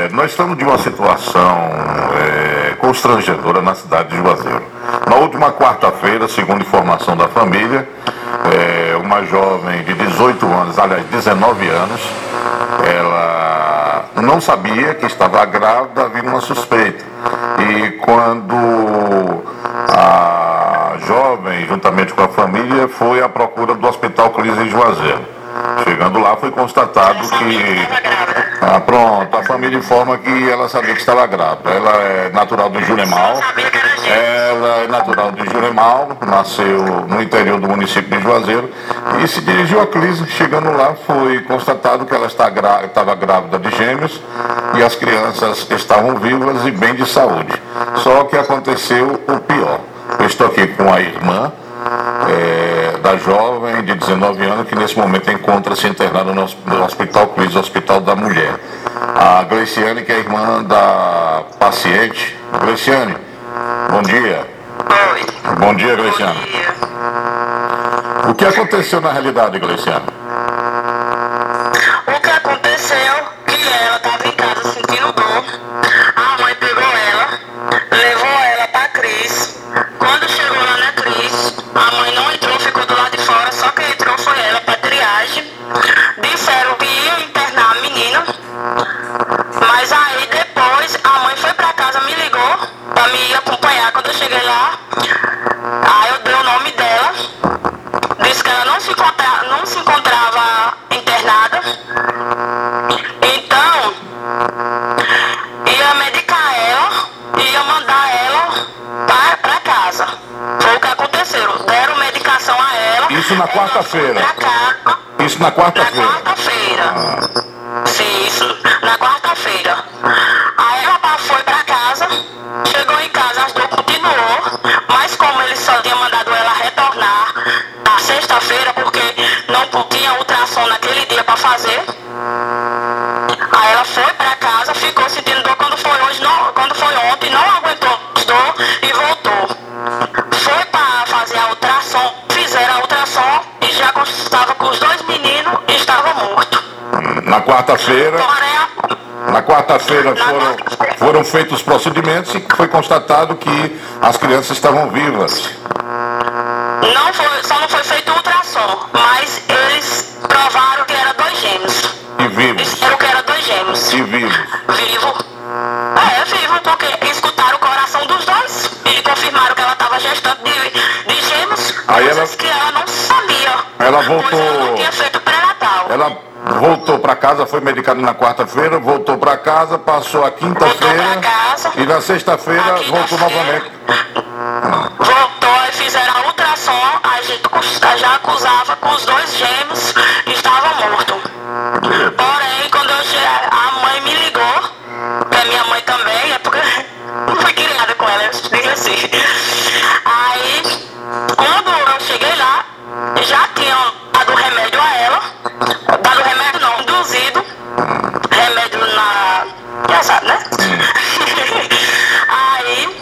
Nós estamos de uma situação constrangedora na cidade de Juazeiro. Na última quarta-feira, segundo informação da família, uma jovem de 18 anos, aliás, 19 anos, ela não sabia que estava grávida, havia uma suspeita. E quando a jovem, juntamente com a família, foi à procura do Hospital Cris em Juazeiro. Chegando lá, foi constatado que... a família informa que ela sabia que estava grávida. Ela é natural de Juremal. Ela é natural de Juremal, nasceu no interior do município de Juazeiro e se dirigiu à Cris. Chegando lá, foi constatado que ela estava grávida de gêmeos e as crianças estavam vivas e bem de saúde. Só que aconteceu o pior. Eu estou aqui com a irmã da jovem de 19 anos que nesse momento encontra-se internada no Hospital Cris, Hospital da Mulher. A Gleiciane, que é a irmã da paciente. Gleiciane, bom dia. Oi. Bom dia, Gleiciane. Bom dia. O que aconteceu na realidade, Gleiciane? O que aconteceu que ela estava em casa sentindo dor. A mãe pegou ela, levou ela para a Cris. Quando chegou lá na Cris, a mãe não entrou, ficou do lado de fora, só quem entrou foi ela para triagem. Disseram que ia internar a menina, mas aí depois a mãe foi para casa, me ligou para me acompanhar. Quando eu cheguei lá, aí eu dei o nome dela, disse que ela não se encontrava internada, então ia medicar ela, ia mandar ela para casa. Foi o que aconteceu, deram medicação a ela. Isso na quarta-feira. Isso na quarta-feira. Na quarta-feira. Sim, isso, na quarta-feira. Aí ela foi para casa, chegou em casa, as dor continuou, mas como ele só tinha mandado ela retornar na sexta-feira, porque não tinha ultrassom naquele dia para fazer, aí ela foi para casa, ficou sentindo dor quando foi ontem, não aguentou as dor e voltou. Foi para fazer a ultrassom, fizeram a ultrassom e já estava com os dois meninos e estava morto. Na quarta-feira foram feitos os procedimentos e foi constatado que as crianças estavam vivas. Só não foi feito ultrassom, mas eles provaram que era 2 gêmeos. E vivos. Disseram que era 2 gêmeos. E vivos. Vivo, porque escutaram o coração dos dois e confirmaram que ela estava gestante de gêmeos, coisas que ela não sabia. Ela voltou. Pois ela não tinha feito pré-natal. Ela voltou para casa, foi medicada na quarta-feira, voltou para casa, passou a quinta-feira e na sexta-feira voltou novamente. Voltou e fizeram a ultrassom, a gente já acusava com os 2 gêmeos e estava morto. Porém, quando eu cheguei, a mãe me ligou, que a minha mãe também, é porque não fui criada com ela, eu digo assim. Aí, quando eu cheguei lá, já tinham dado remédio a ela, dado remédio não, induzido, remédio já sabe, né? Aí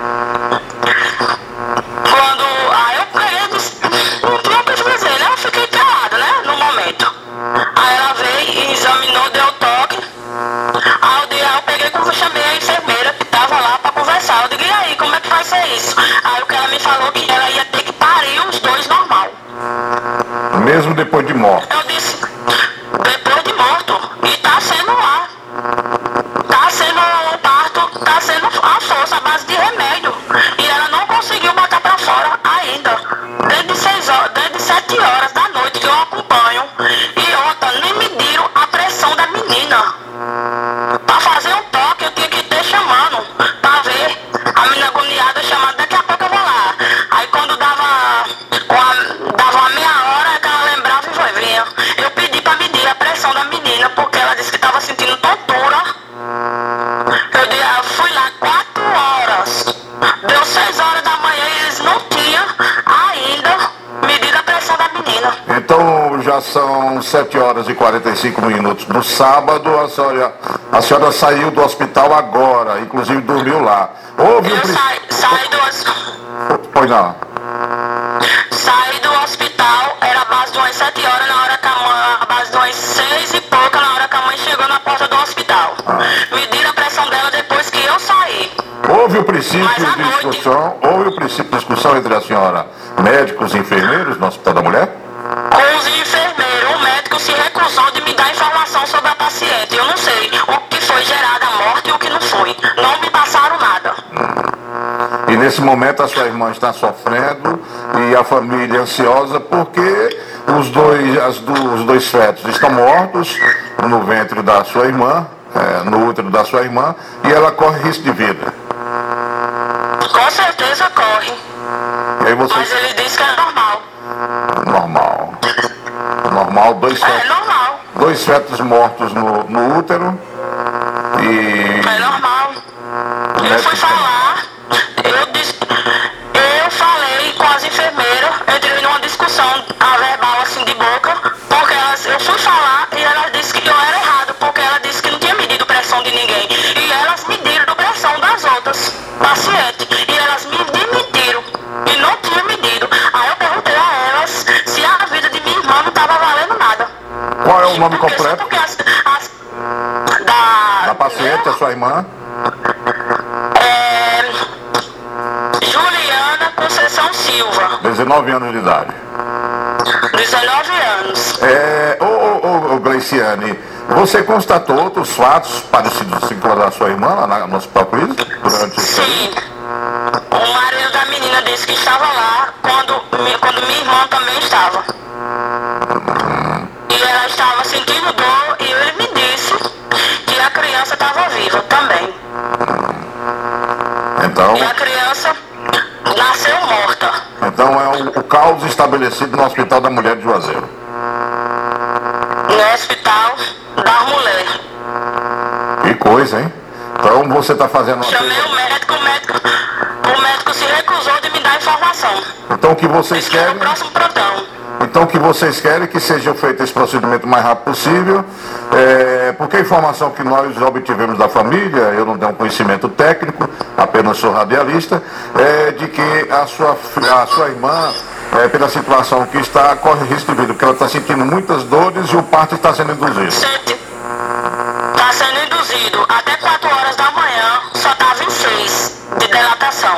eu peguei e disse, não tinha o que fazer, né? Eu fiquei calada, né? No momento. Aí ela veio e examinou, deu toque. Aí eu peguei e chamei a enfermeira que tava lá pra conversar. Eu digo, e aí, como é que vai ser isso? Aí o que ela me falou que ela ia ter que parir os 2 normal. Mesmo depois de morto? Eu disse, depois de morto. E tá sendo lá. Tá sendo o parto, tá sendo a força, a base de remédio. E ela não conseguiu botar pra fora ainda. Desde 7 horas da noite que eu acompanho. E outra, nem mediram a pressão da menina. Pra fazer um toque eu tinha que ter chamando. Pra ver a menina agoniada chamando, daqui a pouco eu vou lá. Aí quando dava uma meia hora que ela lembrava e vinha. Eu pedi pra medir a pressão da menina, porque ela disse que tava sentindo tontura. Eu fui lá 4 horas. Deu 6 horas da manhã e eles não tinham ainda medido a pressão da menina. Então já são 7 horas e 45 minutos do sábado. A senhora saiu do hospital agora, inclusive dormiu lá. Houve eu saí do hospital. Pois não. Saí do hospital, era a base de umas 7 horas, na hora que a base de umas 6 e pouca, na hora que a mãe chegou na porta do hospital. Me Houve o princípio de discussão, entre a senhora, médicos e enfermeiros no Hospital da Mulher? Com os enfermeiros, o médico se recusou de me dar informação sobre a paciente. Eu não sei o que foi gerada a morte e o que não foi. Não me passaram nada. E nesse momento a sua irmã está sofrendo e a família ansiosa porque os dois fetos estão mortos no ventre da sua irmã, no útero da sua irmã, e ela corre risco de vida. Com certeza corre. E aí você... Mas ele disse que é normal. Normal, dois fetos. É normal. Dois fetos mortos no útero e... É normal. Eu fui falar, eu falei com as enfermeiras, entrei numa discussão verbal assim de boca, porque eu fui falar e elas disseram que eu era errado, porque ela disse que não tinha medido pressão de ninguém. E elas mediram a pressão das outras pacientes. E elas me demitiram. E não tinha medido. Aí eu perguntei a elas se a vida de minha irmã não estava valendo nada. Qual é o nome completo? Porque da paciente, a sua irmã? Juliana Conceição Silva. 19 anos de idade. 19 anos. Gleiciane, você constatou outros fatos parecidos assim com a da sua irmã lá no Hospital Cris? Sim. O marido da menina disse que estava lá quando minha irmã também estava. E ela estava sentindo dor e ele me disse que a criança estava viva também. Então... E a criança nasceu morta. Então é o caos estabelecido no Hospital da Mulher de Juazeiro. No Hospital da Mulher. Que coisa, hein? Então você está fazendo uma... Chamei o médico se recusou de me dar informação. Então o que vocês querem... No próximo plantão. Então o que vocês querem é que seja feito esse procedimento o mais rápido possível, porque a informação que nós obtivemos da família, eu não tenho um conhecimento técnico, apenas sou radialista, é de que a sua irmã, pela situação que está, corre risco de vida, porque ela está sentindo muitas dores e o parto está sendo induzido. Está sendo induzido. Até 4 horas da manhã, só estava em 6 de dilatação.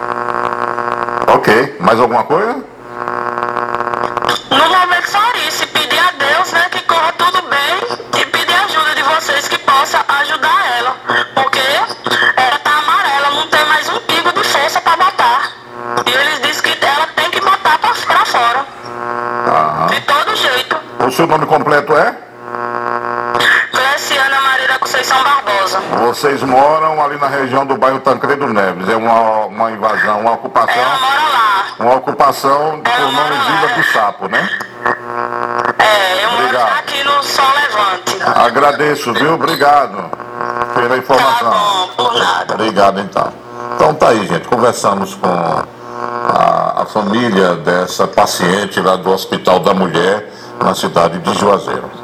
Ok, mais alguma coisa? No momento só isso, e pedir a Deus, né, que corra tudo bem e pedir a ajuda de vocês que possa ajudar ela, porque ela tá amarela, não tem mais um pingo de força para botar. E eles dizem que ela tem que botar pra fora. De todo jeito. O seu nome completo é? Cleciana Maria da Conceição Barbosa. Vocês moram ali na região do bairro Tancredo Neves, é uma invasão, uma ocupação? Ela mora lá. Uma ocupação por nome Vila do Sapo, né? Eu moro aqui no Sol Levante. Agradeço, viu? Obrigado pela informação. Tá bom, por nada. Obrigado, então. Então tá aí, gente. Conversamos com a família dessa paciente lá do Hospital da Mulher, na cidade de Juazeiro.